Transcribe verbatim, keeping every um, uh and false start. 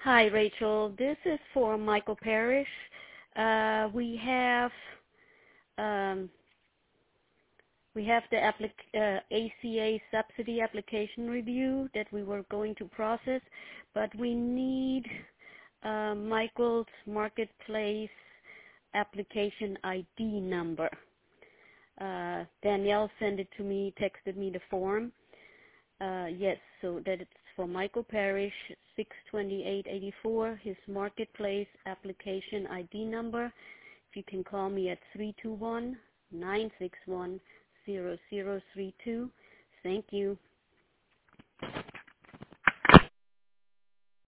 Hi, Rachel. This is for Michael Parrish. Uh, we have um, we have the applic- uh, A C A subsidy application review that we were going to process, but we need uh, Michael's marketplace application I D number. Uh, Danielle sent it to me, texted me the form. Uh, yes, so that it's for Michael Parrish, six twenty-eight eighty-four, his marketplace application I D number. If you can call me at three two one, nine six one, zero zero three two. Thank you.